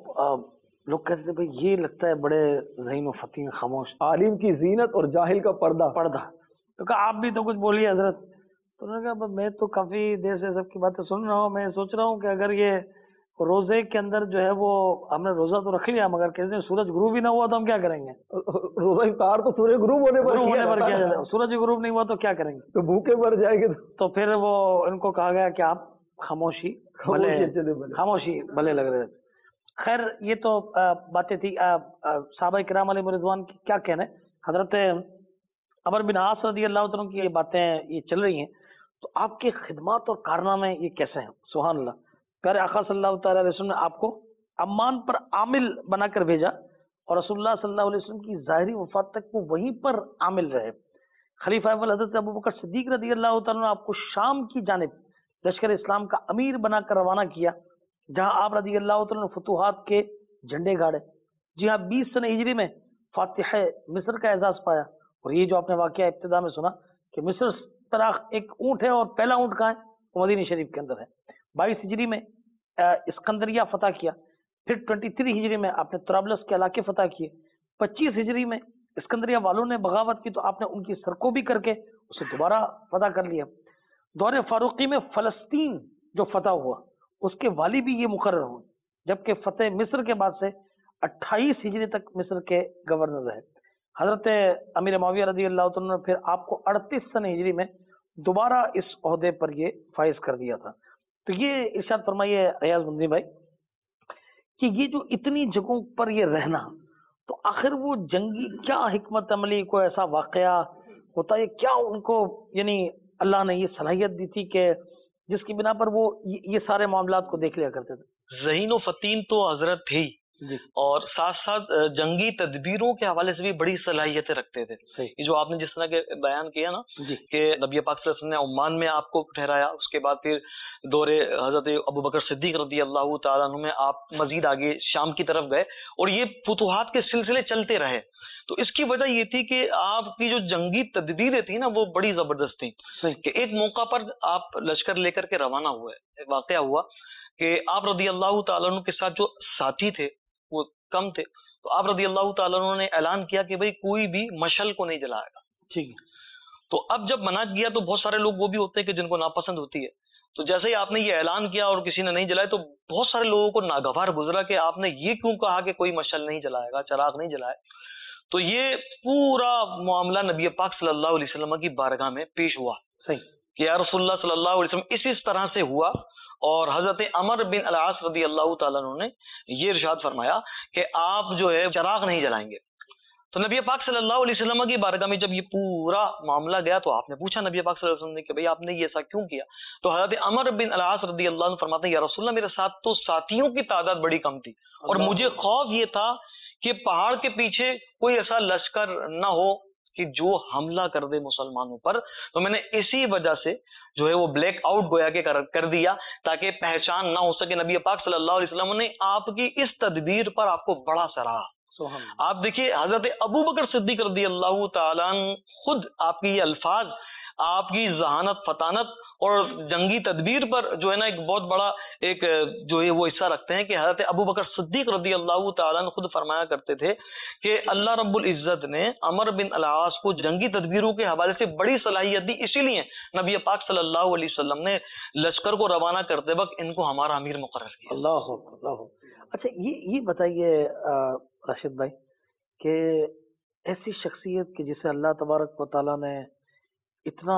لوگ کہتے تھے بھائی یہ لگتا ہے بڑے ذہین و فطین خاموش، عالم کی زینت اور جاہل کا پردہ پردہ۔ تو کہا آپ بھی تو کچھ بولیے حضرت۔ تو انہوں نے کہا میں تو کافی دیر سے سب کی باتیں سن رہا ہوں، میں سوچ رہا ہوں کہ اگر یہ روزے کے اندر جو ہے وہ ہم نے روزہ تو رکھ لیا مگر کسی دن سورج غروب بھی نہ ہوا تو ہم کیا کریں گے؟ روزہ افطار تو سورج غروب ہونے پر ہونے پر کیا جاتا ہے، سورج غروب نہیں ہوا تو کیا کریں گے؟ تو بھوکے مر جائیں گے۔ تو پھر وہ ان کو کہا گیا کہ آپ خاموشی خاموشی بھلے لگ رہے تھے۔ خیر یہ تو باتیں تھی صحابہ کرام علیہ رضوان کی، کیا کہنا ہے حضرت عمر بن عاص رضی اللہ عنہ کی یہ باتیں یہ چل رہی ہیں، تو آپ کے خدمات اور کارنامے یہ کیسے ہیں؟ سبحان اللہ، پیارے آقا صلی اللہ تعالی علیہ وسلم نے آپ کو امان پر عامل بنا کر بھیجا، اور رسول اللہ صلی اللہ علیہ وسلم کی ظاہری وفات تک وہ وہیں پر عامل رہے۔ خلیفہ اول حضرت ابوبکر صدیق رضی اللہ تعالیٰ نے آپ کو شام کی جانب لشکر اسلام کا امیر بنا کر روانہ کیا، جہاں آپ رضی اللہ تعالیٰ نے فتوحات کے جھنڈے گاڑے۔ جی ہاں، بیس سن ہجری میں فاتح مصر کا اعزاز پایا، اور یہ جو آپ نے واقعہ ابتدا میں سنا کہ مصر طرح ایک اونٹ ہے اور پہلا اونٹ کہاں ہے؟ وہ مدینہ شریف کے اندر ہے۔ بائیس ہجری میں اسکندریہ فتح کیا، پھر تیئیس ہجری میں آپ نے طرابلس کے علاقے فتح کیے، پچیس ہجری میں اسکندریہ والوں نے بغاوت کی تو آپ نے ان کی سرکوبی کر کے اسے دوبارہ فتح کر لیا۔ دور فاروقی میں فلسطین جو فتح ہوا اس کے والی بھی یہ مقرر ہوئے، جبکہ فتح مصر کے بعد سے अट्ठाईस हिजरी तक मिस्र के गवर्नर रहे। हजरत अमीर मुआविया रजी अल्लाह तआला ने फिर आपको अड़तीस सन हिजरी में दोबारा इस ओहदे पर ये फाइज कर दिया था। तो ये इरशाद फरमाइए रियाज बंदी भाई कि ये जो इतनी जगहों पर ये रहना, तो आखिर वो जंगी क्या हिकमत अमली, को ऐसा वाकया होता है क्या उनको, यानी अल्लाह ने ये सलाहियत दी थी कि जिसकी बिना पर वो ये, ये सारे मामलात को देख लिया करते थे? ज़हीन व फतीन तो हजरत थे ही, और साथ साथ जंगी तदबीरों के हवाले से भी बड़ी सलाहियतें रखते थे। ये जो आपने जिस तरह के बयान किया ना कि नबी पाक सल्लल्लाहु अलैहि वसल्लम ने ओमान में आपको ठहराया, उसके बाद फिर दौरे हजरत अबू बकर सिद्दीक रज़ी अल्लाह तआला अन्हु में आप मजीद आगे शाम की तरफ गए, और ये फुतुहात के सिलसिले चलते रहे। तो इसकी वजह ये थी कि आपकी जो जंगी तदबीरें थी ना वो बड़ी जबरदस्त थी कि एक मौका पर आप लश्कर लेकर के रवाना हुए, एक वाकया हुआ कि आप रज़ी अल्लाह तआला अन्हु के साथ जो साथी थे वो कम थे, तो आप रज़ी अल्लाह तआला अन्हु ने ऐलान किया कि भाई कोई भी मशल को नहीं जलाएगा। ठीक है, तो अब जब मना किया तो बहुत सारे लोग वो भी होते हैं कि जिनको नापसंद होती है, तो जैसे ही आपने ये ऐलान किया और किसी ने नहीं जलाए तो बहुत सारे लोगों को नागवार गुजरा कि आपने ये क्यों कहा कि कोई मशल नहीं जलाएगा, चराग नहीं जलाए। तो ये पूरा मामला नबी पाक सल्लल्लाहु अलैहि वसल्लम की बारगाह में पेश हुआ सही कि या रसूलुल्लाह सल्लल्लाहु अलैहि वसल्लम इस इस तरह से हुआ, और हजरत अमर बिन अल-आस रज़ी अल्लाह तआला अन्हु ने ये इरशाद फरमाया कि आप जो है चराग नहीं जलाएंगे। तो नबी पाक सल्लल्लाहु अलैहि वसल्लम की बारगाह में जब ये पूरा मामला गया तो आपने पूछा नबी पाक सल्लल्लाहु अलैहि वसल्लम ने कि भाई आपने ये ऐसा क्यों किया? तो हजरत अमर बिन अल-आस रज़ी अल्लाह अन्हु फरमाते हैं या रसूलल्लाह मेरे साथ तो साथियों की तादाद बड़ी कम थी, और मुझे खौफ ये था कि पहाड़ के पीछे कोई ऐसा लश्कर न हो कि जो हमला कर दे मुसलमानों पर। तो मैंने इसी वजह से जो है वो ब्लैक आउट गोया के कर, कर दिया ताकि पहचान ना हो सके। नबी पाक सल्लल्लाहु अलैहि वसल्लम ने आपकी इस तदबीर पर आपको बड़ा सराहा। आप देखिए हजरत अबू बकर सिद्दीक रज़ी अल्लाह तआला अन्हु खुद आपकी ये अल्फाज, आपकी जहानत फतानत और जंगी तदबीर पर जो है ना एक बहुत बड़ा एक जो है वो हिस्सा रखते हैं कि हजरत अबू बकर सिद्दीक रज़ी अल्लाह तआला अन्हु खुद फरमाया करते थे कि अल्लाह रब्बुल इज्जत ने अमर बिन अल-आस को जंगी तदबीरों के हवाले से बड़ी सलाहियत दी, इसीलिए नबी पाक सल्लल्लाहु अलैहि वसल्लम ने लश्कर को रवाना करते वक्त इनको हमारा अमीर मुकर्रर किया। अल्लाह अल्लाह। अच्छा ये ये बताइए राशिद भाई कि ऐसी शख्सियत कि जिसे अल्लाह तबारक व तआला ने इतना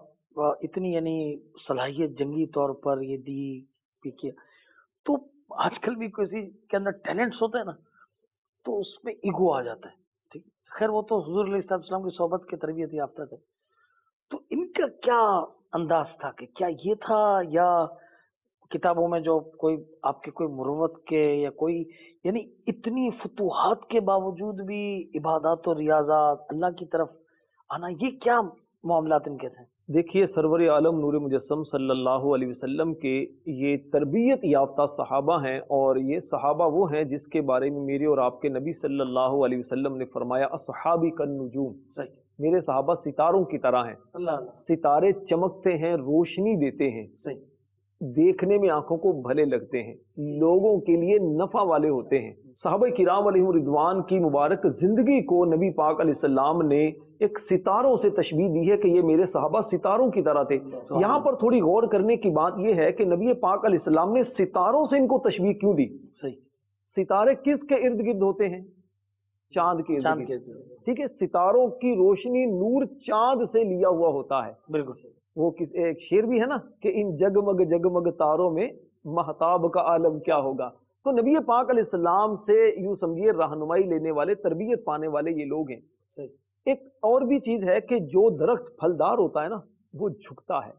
इतनी यानी सलाहियत जंगी तौर पर ये दी भी किया, तो आजकल भी किसी के अंदर टैलेंट्स होते हैं ना तो उसमें ईगो आ जाता है। ठीक, खैर वो तो हुजूर अलैहि सलाम की सोहबत की तरबियत याफ्ता थे, तो इनका क्या अंदाज था कि क्या ये था या किताबों में जो कोई आपके कोई मुरवत के या कोई यानी इतनी फुतूहात के बावजूद भी इबादत और रियाजात अल्लाह की तरफ आना, ये क्या मामलात इनके थे? देखिए सरवर आलम नूर मुजस्सम सल्लल्लाहु अलैहि वसल्लम के ये तरबियत याफ्ता सहाबा हैं, और ये सहाबा वो हैं जिसके बारे में मेरे और आपके नबी सल्लल्लाहु अलैहि वसल्लम ने फरमाया असहाबी कन नुजूम, मेरे सहाबा सितारों की तरह हैं। सितारे चमकते हैं, रोशनी देते हैं, देखने में आंखों को भले लगते हैं, लोगों के लिए नफा वाले होते हैं। सहाबा किराम अलैहिम रिजवान की मुबारक जिंदगी को नबी पाक अलैहिस्सलाम ने एक सितारों से तशबीह दी है कि ये मेरे सहाबा सितारों की तरह थे। यहाँ पर थोड़ी गौर करने की बात यह है कि नबी पाक अलैहिस्सलाम ने सितारों से इनको तशबीह क्यों दी? सही, सितारे किसके इर्द गिर्द होते हैं? चांद के इर्द गिर्द। ठीक है, सितारों की रोशनी नूर चांद से लिया हुआ होता है। बिल्कुल, वो किस एक शेर भी है ना कि इन जगमग जगमग तारों में महताब का आलम क्या होगा। तो नबी पाक अलैहिस्सलाम से यूं समझिए रहनुमाई लेने वाले, तरबियत पाने वाले ये लोग हैं। एक और भी चीज है कि जो दरख्त फलदार होता है ना वो झुकता है,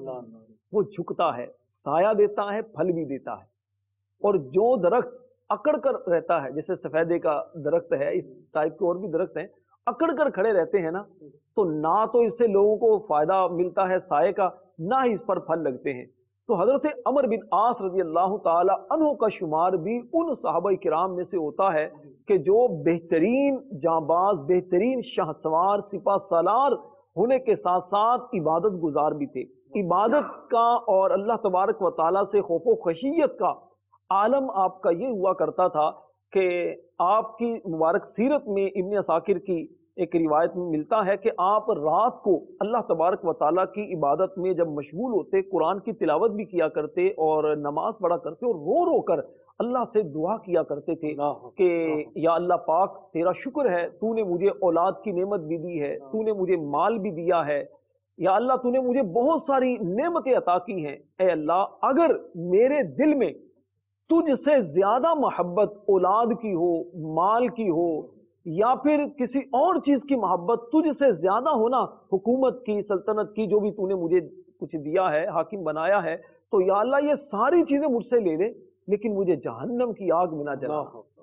वो झुकता है, साया देता है, फल भी देता है। और जो दरख्त अकड़ कर रहता है, जैसे सफेदे का दरख्त है, इस टाइप के और भी दरख्त हैं, अकड़ कर खड़े रहते हैं ना, तो ना तो इससे लोगों को फायदा मिलता है साये का, ना ही इस पर फल लगते हैं। तो हजरत अमर बिन आस रजी अल्लाह ताला अन्हु का शुमार भी उन सहाबा किराम में से होता है कि जो बेहतरीन जाबाज, बेहतरीन शाहसवार, सिपा सालार होने के साथ साथ इबादत गुजार भी थे। इबादत का और अल्लाह तबारक व ताला से खौफो खशियत का आलम आपका ये हुआ करता था कि आपकी मुबारक सीरत में इब्न असाकिर की एक रिवायत में मिलता है कि आप रात को अल्लाह तबारक व ताला की इबादत में जब मशगूल होते, कुरान की तिलावत भी किया करते और नमाज पढ़ा करते और रो रो कर اللہ سے دعا کیا کرتے تھے کہ یا اللہ پاک تیرا شکر ہے، تو نے مجھے اولاد کی نعمت بھی دی ہے، تو نے مجھے مال بھی دیا ہے، یا اللہ تو نے مجھے بہت ساری نعمتیں عطا کی ہیں، اے اللہ اگر میرے دل میں تجھ سے زیادہ محبت اولاد کی ہو، مال کی ہو، یا پھر کسی اور چیز کی محبت تجھ سے زیادہ ہونا، حکومت کی، سلطنت کی، جو بھی تو نے مجھے کچھ دیا ہے، حاکم بنایا ہے، تو یا اللہ یہ ساری چیزیں مجھ سے لے لے لیکن مجھے جہنم کی آگ میں نہ جلا۔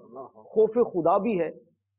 خوف خدا بھی ہے،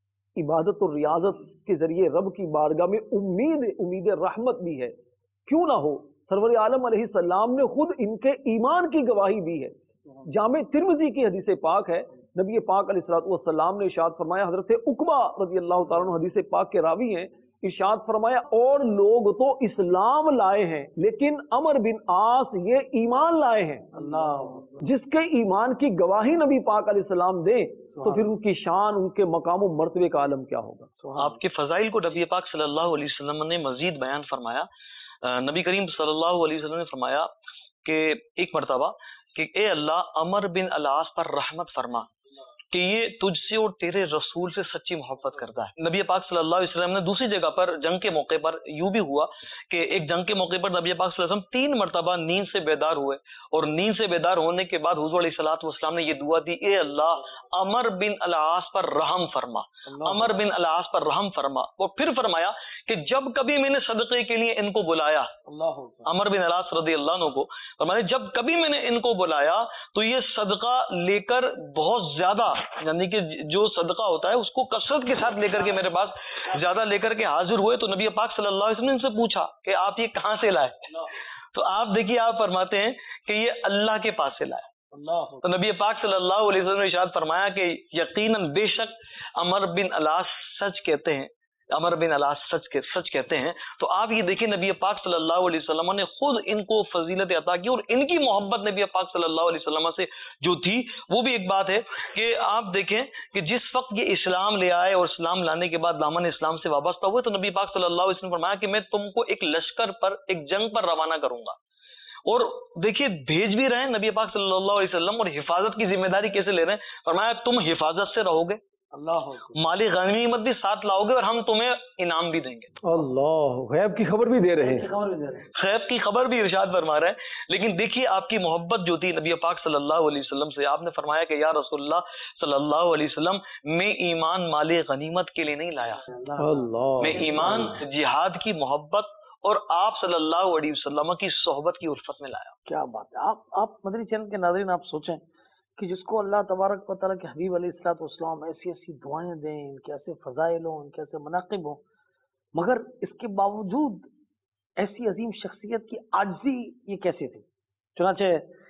عبادت اور ریاضت کے ذریعے رب کی بارگاہ میں امید امید رحمت بھی ہے، کیوں نہ ہو۔ سرور عالم علیہ السلام نے خود ان کے ایمان کی گواہی دی ہے۔ جامع ترمذی کی حدیث پاک ہے، نبی پاک علیہ الصلوۃ والسلام نے ارشاد فرمایا، حضرت عقبہ رضی اللہ تعالیٰ عنہ حدیث پاک کے راوی ہیں، ارشاد فرمایا اور لوگ تو اسلام لائے ہیں لیکن عمر بن عاص یہ ایمان لائے ہیں۔ اللہ جس کے ایمان کی گواہی نبی پاک علیہ السلام دیں تو پھر ان کی شان، ان کے مقام و مرتبے کا عالم کیا ہوگا۔ آپ کے فضائل کو نبی پاک صلی اللہ علیہ وسلم نے مزید بیان فرمایا۔ نبی کریم صلی اللہ علیہ وسلم نے فرمایا کہ ایک مرتبہ کہ اے اللہ عمر بن العاص پر رحمت فرما کہ یہ تجھ سے اور تیرے رسول سے سچی محبت کرتا ہے۔ نبی پاک صلی اللہ علیہ وسلم نے دوسری جگہ پر جنگ کے موقع پر یوں بھی ہوا کہ ایک جنگ کے موقع پر نبی پاک صلی اللہ علیہ وسلم تین مرتبہ نیند سے بیدار ہوئے، اور نیند سے بیدار ہونے کے بعد حضور علیہ الصلوۃ والسلام نے یہ دعا دی، اے اللہ عمر بن العاص پر رحم فرما، عمر بن العاص پر رحم فرما۔ اور پھر فرمایا کہ جب کبھی میں نے صدقے کے لیے ان کو بلایا، عمر بن العاص رضی اللہ عنہ کو فرمایا جب کبھی میں نے ان کو بلایا تو یہ صدقہ لے کر بہت زیادہ، یعنی کہ جو صدقہ ہوتا ہے اس کو کثرت کے ساتھ لے کر کے میرے پاس زیادہ لے کر کے حاضر ہوئے۔ تو نبی پاک صلی اللہ علیہ وسلم نے ان سے پوچھا کہ آپ یہ کہاں سے لائے؟ تو آپ دیکھیے، آپ فرماتے ہیں کہ یہ اللہ کے پاس سے لائے۔ تو نبی پاک صلی اللہ علیہ وسلم نے ارشاد فرمایا کہ یقیناً بے شک عمر بن العاص سچ کہتے ہیں، عمر بن العاص سچ کے سچ کہتے ہیں۔ تو آپ یہ دیکھیں نبی پاک صلی اللہ علیہ وسلم نے خود ان کو فضیلت عطا کی، اور ان کی محبت نبی پاک صلی اللہ علیہ وسلم سے جو تھی وہ بھی ایک بات ہے کہ آپ دیکھیں کہ جس وقت یہ اسلام لے آئے اور اسلام لانے کے بعد دامن اسلام سے وابستہ ہوئے تو نبی پاک صلی اللہ علیہ وسلم نے فرمایا کہ میں تم کو ایک لشکر پر، ایک جنگ پر روانہ کروں گا، اور دیکھیے بھیج بھی رہے ہیں نبی پاک صلی اللہ علیہ وسلم، اور حفاظت کی ذمہ داری کیسے لے رہے ہیں؟ فرمایا تم حفاظت سے رہو گے، اللہ مالی غنیمت بھی ساتھ لاؤ گے، اور ہم تمہیں انعام بھی دیں گے۔ اللہ غیب کی خبر بھی دے رہے ہیں، غیب کی خبر بھی ارشاد فرما رہے ہیں۔ لیکن دیکھیے آپ کی محبت جو تھی نبی پاک صلی اللہ علیہ وسلم سے، آپ نے فرمایا کہ یا رسول اللہ صلی اللہ علیہ وسلم میں ایمان مال غنیمت کے لیے نہیں لایا، اللہ میں ایمان جہاد کی محبت اور آپ صلی اللہ علیہ وسلم کی صحبت کی الفت میں لایا۔ کیا بات ہے! آپ آپ مدنی چینل کے ناظرین آپ سوچیں کہ جس کو اللہ تبارک و تعالیٰ کے حبیب علیہ الصلوۃ والسلام ایسی ایسی دعائیں دیں، ان کے ایسے فضائل ہوں، ان کے ایسے مناقب ہوں، مگر اس کے باوجود ایسی عظیم شخصیت کی عاجزی یہ کیسے تھی؟ چنانچہ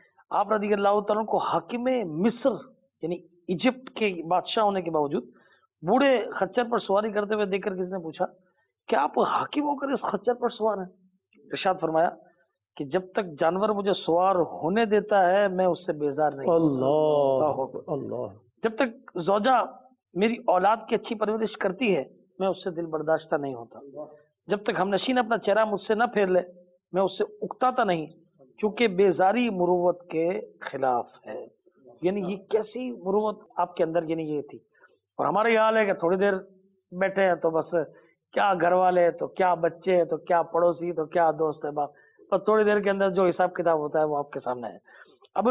آپ رضی اللہ تعالیٰ کو حاکم مصر یعنی ایجپٹ کے بادشاہ ہونے کے باوجود بوڑھے خچر پر سواری کرتے ہوئے دیکھ کر کسی نے پوچھا کہ آپ حاکم ہو کر اس خچر پر سوار ہیں؟ ارشاد فرمایا کہ جب تک جانور مجھے سوار ہونے دیتا ہے میں اس سے بیزار نہیں۔ اللہ اللہ جب تک زوجہ میری اولاد کی اچھی پرورش کرتی ہے میں اس سے دل برداشتہ نہیں ہوتا، جب تک ہم نشین اپنا چہرہ مجھ سے نہ پھیر لے میں اس سے اکتاتا نہیں، کیونکہ بیزاری مروت کے خلاف ہے۔ یعنی یہ کیسی مروت آپ کے اندر یعنی یہ تھی۔ اور ہمارا یہ حال ہے کہ تھوڑی دیر بیٹھے ہیں تو بس کیا گھر والے تو کیا بچے تو کیا پڑوسی تو کیا دوست ہے، اور تھوڑی دیر کے اندر جو حساب کتاب ہوتا ہے وہ آپ کے سامنے ہے۔ اب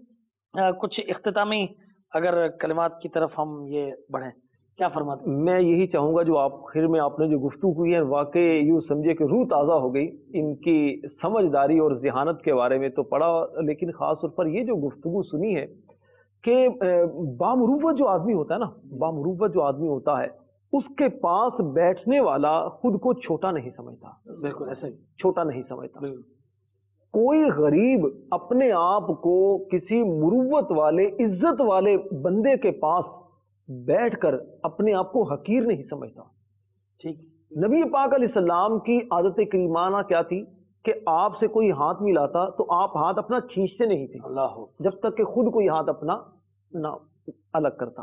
کچھ اختتامی اگر کلمات کی طرف ہم یہ بڑھیں، کیا فرماتے ہیں؟ میں یہی چاہوں گا جو آپ خیر میں آپ نے جو گفتگو کی ہے واقعی یوں سمجھے کہ روح تازہ ہو گئی، ان کی سمجھداری اور ذہانت کے بارے میں تو پڑھا، لیکن خاص طور پر یہ جو گفتگو سنی ہے کہ بامروت جو آدمی ہوتا ہے نا، بامروت جو آدمی ہوتا ہے اس کے پاس بیٹھنے والا خود کو چھوٹا نہیں سمجھتا، بالکل ایسے ہی چھوٹا نہیں سمجھتا۔ کوئی غریب اپنے آپ کو کسی مروت والے عزت والے بندے کے پاس بیٹھ کر اپنے آپ کو حقیر نہیں سمجھتا۔ ٹھیک، نبی پاک علیہ السلام کی عادت کریمانہ کیا تھی کہ آپ سے کوئی ہاتھ ملاتا تو آپ ہاتھ اپنا کھینچتے نہیں تھے اللہ جب تک کہ خود کوئی ہاتھ اپنا نہ الگ کرتا۔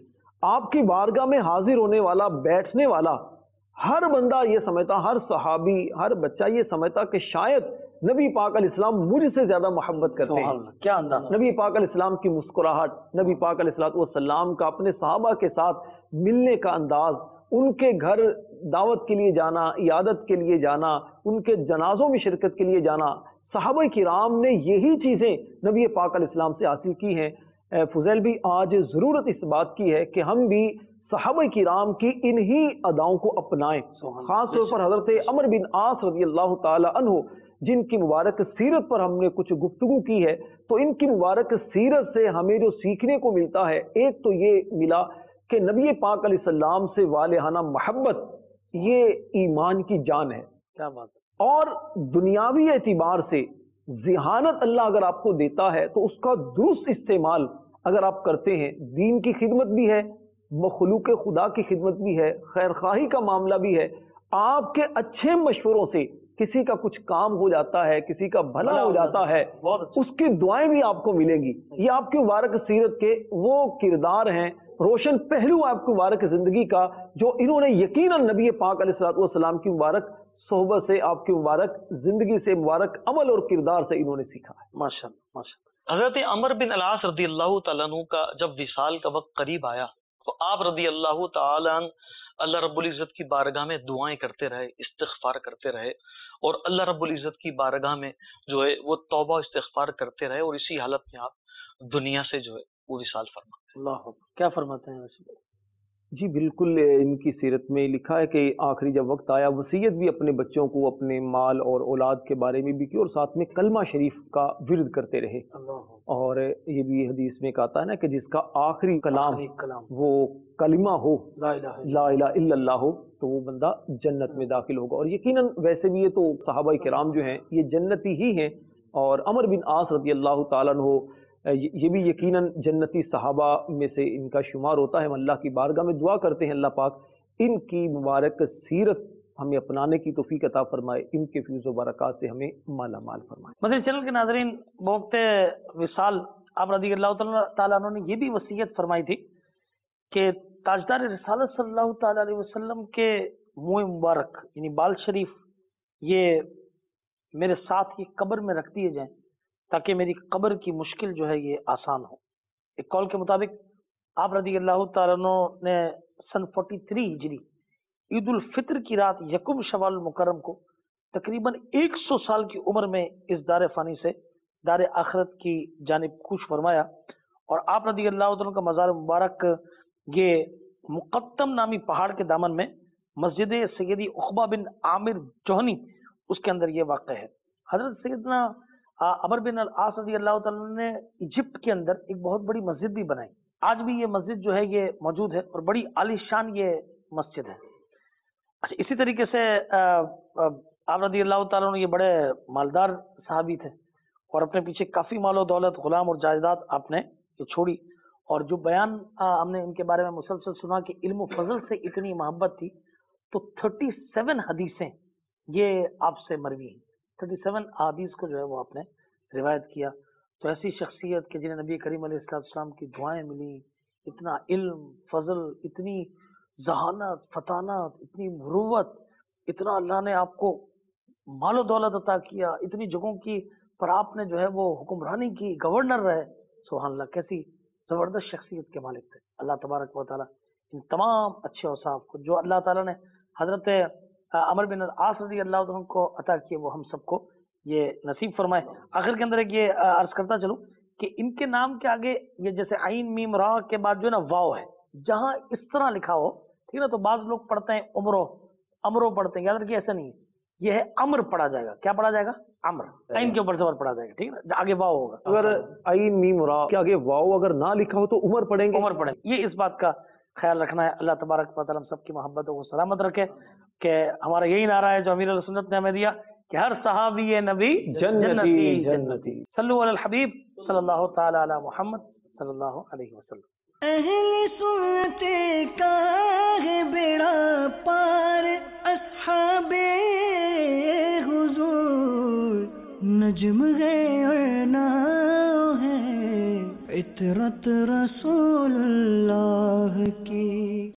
آپ کی بارگاہ میں حاضر ہونے والا، بیٹھنے والا ہر بندہ یہ سمجھتا، ہر صحابی، ہر بچہ یہ سمجھتا کہ شاید نبی پاک علیہ السلام مجھ سے زیادہ محبت کرتے ہیں. کیا انداز. نبی پاک علیہ السلام کی مسکراہٹ، نبی پاک علیہ الصلوۃ والسلام کا اپنے صحابہ کے ساتھ ملنے کا انداز، ان کے گھر دعوت کے لیے جانا، عیادت کے لیے جانا، ان کے جنازوں میں شرکت کے لیے جانا، صحابہ کرام نے یہی چیزیں نبی پاک علیہ السلام سے حاصل کی ہیں. فضیل بھی آج ضرورت اس بات کی ہے کہ ہم بھی صحابہ کرام کی انہی اداؤں کو اپنائیں. خاص طور پر حضرت عمر بن عاص رضی اللہ تعالی عنہ، جن کی مبارک سیرت پر ہم نے کچھ گفتگو کی ہے، تو ان کی مبارک سیرت سے ہمیں جو سیکھنے کو ملتا ہے، ایک تو یہ ملا کہ نبی پاک علیہ السلام سے والہانہ محبت یہ ایمان کی جان ہے. کیا بات. اور دنیاوی اعتبار سے ذہانت اللہ اگر آپ کو دیتا ہے تو اس کا درست استعمال اگر آپ کرتے ہیں، دین کی خدمت بھی ہے، مخلوق خدا کی خدمت بھی ہے، خیر خواہی کا معاملہ بھی ہے. آپ کے اچھے مشوروں سے کسی کا کچھ کام ہو جاتا ہے، کسی کا بھلا ہو جاتا ہے، اس کی دعائیں بھی آپ کو ملیں گی. یہ آپ کی مبارک سیرت کے وہ کردار ہیں، روشن پہلو آپ کی مبارک زندگی کا، جو انہوں نے یقیناً نبی پاک علیہ الصلوۃ والسلام کی مبارک صحبت سے، آپ کی مبارک زندگی سے، مبارک عمل اور کردار سے انہوں نے سیکھا ہے. ماشاءاللہ ماشاءاللہ. حضرت عمر بن العاص رضی اللہ تعالیٰ عنہ کا جب وصال کا وقت قریب آیا تو آپ رضی اللہ تعالیٰ عنہ اللہ رب العزت کی بارگاہ میں دعائیں کرتے رہے، استغفار کرتے رہے، اور اللہ رب العزت کی بارگاہ میں جو ہے وہ توبہ استغفار کرتے رہے، اور اسی حالت میں آپ دنیا سے جو ہے وہ وصال فرماتے ہیں. اللہ کیا فرماتے ہیں ویسے؟ جی بالکل، ان کی سیرت میں لکھا ہے کہ آخری جب وقت آیا، وصیت بھی اپنے بچوں کو اپنے مال اور اولاد کے بارے میں بھی کی، اور ساتھ میں کلمہ شریف کا ورد کرتے رہے. اور یہ بھی حدیث میں کہتا ہے نا کہ جس کا آخری کلام وہ کلمہ ہو، لا الہ الا اللہ ہو، تو وہ بندہ جنت میں داخل ہوگا. اور یقیناً ویسے بھی یہ تو صحابہ کرام جو ہیں یہ جنتی ہی ہیں، اور عمر بن عاص رضی اللہ تعالیٰ عنہ یہ بھی یقیناً جنتی صحابہ میں سے ان کا شمار ہوتا ہے. ہم اللہ کی بارگاہ میں دعا کرتے ہیں اللہ پاک ان کی مبارک سیرت ہمیں اپنانے کی توفیق عطا فرمائے، ان کے فیض و برکات سے ہمیں مالا مال فرمائے. مدنی چینل کے ناظرین، بوقت وصال آپ رضی اللہ تعالیٰ عنہ نے یہ بھی وصیت فرمائی تھی کہ تاجدار رسالت صلی اللہ تعالیٰ علیہ وسلم کے منہ مبارک یعنی بال شریف یہ میرے ساتھ یہ قبر میں رکھ دیے جائیں تاکہ میری قبر کی مشکل جو ہے یہ آسان ہو. ایک قول کے مطابق آپ رضی اللہ تعالیٰ عنہ نے سن فورٹی تھری ہجری عید الفطر کی رات یکم شوال المکرم کو تقریباً ایک سو سال کی عمر میں اس دار فانی سے دار آخرت کی جانب کوچ فرمایا. اور آپ رضی اللہ تعالیٰ کا مزار مبارک یہ مقدم نامی پہاڑ کے دامن میں مسجد سیدی عقبہ بن عامر جوہنی اس کے اندر یہ واقع ہے. حضرت سیدنا عمر بن العاص رضی اللہ تعالیٰ نے ایجپٹ کے اندر ایک بہت بڑی مسجد بھی بنائی. آج بھی یہ مسجد جو ہے یہ موجود ہے اور بڑی عالی شان یہ مسجد ہے. اچھا، اسی طریقے سے آپ رضی اللہ تعالیٰ یہ بڑے مالدار صحابی تھے اور اپنے پیچھے کافی مال و دولت، غلام اور جائیداد آپ نے یہ چھوڑی. اور جو بیان ہم نے ان کے بارے میں مسلسل سنا کہ علم و فضل سے اتنی محبت تھی تو تھرٹی سیون حدیثیں یہ آپ سے مروی ہیں. تھرٹی سیون حدیث کو جو ہے وہ آپ نے روایت کیا. تو ایسی شخصیت کہ جنہیں نبی کریم علیہ السلام کی دعائیں ملی، اتنا علم، فضل، اتنی ذہانت، فطانت، اتنی مروت، اتنا اللہ نے آپ کو مال و دولت عطا کیا، اتنی جگہوں کی پر آپ نے جو ہے وہ حکمرانی کی، گورنر رہے. سبحان اللہ، کیسی زبردست شخصیت کے مالک تھے. اللہ تبارک و تعالیٰ ان تمام اچھے اوصاف کو جو اللہ تعالیٰ نے حضرت عمر بن العاص رضی اللہ عنہ کو عطا کیے وہ ہم سب کو یہ نصیب فرمائے. آخر کے اندر ایک یہ عرض کرتا چلوں کہ ان کے نام کے آگے یہ جیسے عین میم را کے بعد جو ہے نا واو ہے، جہاں اس طرح لکھا ہو ٹھیک ہے نا، تو بعض لوگ پڑھتے ہیں عمرو امرو پڑھتے ہیں. یاد رکھیے ایسا نہیں ہے، یہ ہے امر پڑھا جائے گا. کیا پڑھا جائے گا؟ امر. عین کے اوپر زبر پڑھا جائے گا، ٹھیک ہے نا، آگے واو ہوگا. اگر عین میم را کے آگے واو اگر نہ لکھا ہو تو عمر پڑھیں گے، عمر پڑھیں. یہ اس بات کا خیال رکھنا ہے. اللہ تبارک و تعالیٰ ہم سب کی محبتوں کو سلامت رکھے کہ ہمارا یہی نعرہ ہے جو امیر السنت نے ہمیں دیا کہ ہر صحابی نبی جنتی جنتی. صلو علی الحبیب صلی اللہ تعالی علی محمد صلی اللہ علیہ وسلم. اہل سنت کا ہے بیڑا پار، اصحاب حضور نجم ہے اور ناؤ ہے، عطرت رسول اللہ کی.